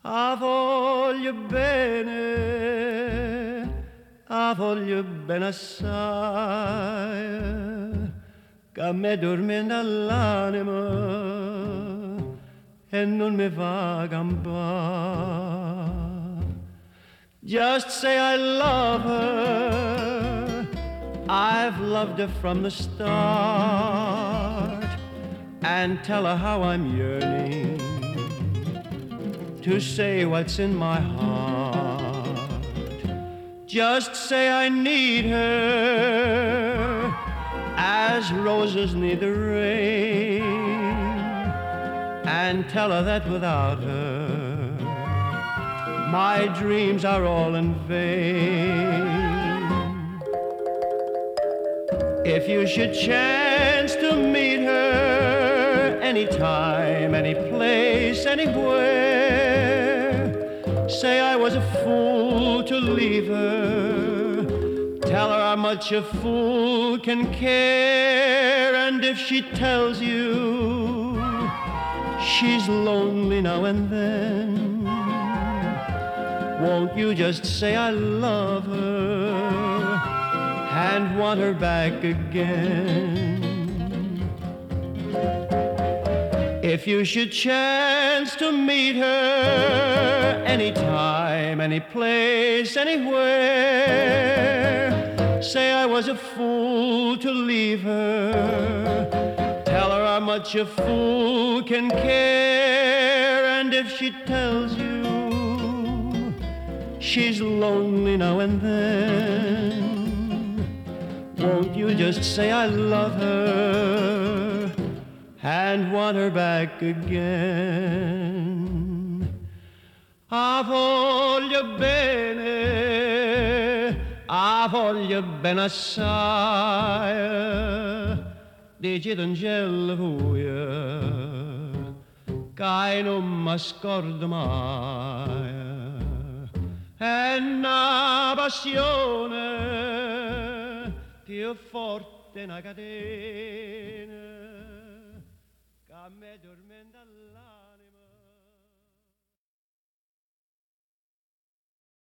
voglio bene assai, che a me dormenda l'anima e non mi fa campare. Just say I love her, I've loved her from the start, and tell her how I'm yearning to say what's in my heart. Just say I need her as roses need the rain, and tell her that without her my dreams are all in vain. If you should chance to meet her anytime, any place, anywhere, say I was a fool to leave her. Tell her how much a fool can care. And if she tells you she's lonely now and then, won't you just say I love her and want her back again? If you should chance to meet her anytime, any place, anywhere, say I was a fool to leave her. Tell her how much a fool can care. And if she tells you she's lonely now and then, won't you just say I love her and want her back again? Voglio bene assai, dice d'angelo vuia, che non mi scordo mai. È una passione più forte una catena che a me tormenta là.